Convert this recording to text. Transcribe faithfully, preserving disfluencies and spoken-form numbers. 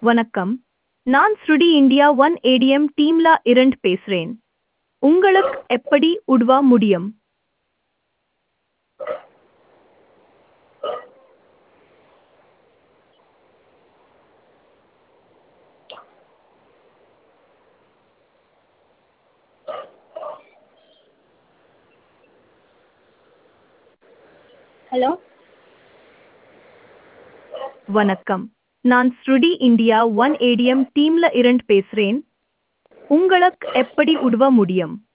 வணக்கம். நான் ஸ்ருடி India one ATM டீம்ல இருந்து பேசுறேன். உங்களுக்கு எப்படி உதவ முடியும்? ஹலோ. வணக்கம். நான் ஸ்ருடி இந்தியா ஒன் ஏடிஎம் டீம்ல இருந்து பேசுறேன். உங்களுக்கு எப்படி உதவ முடியும்?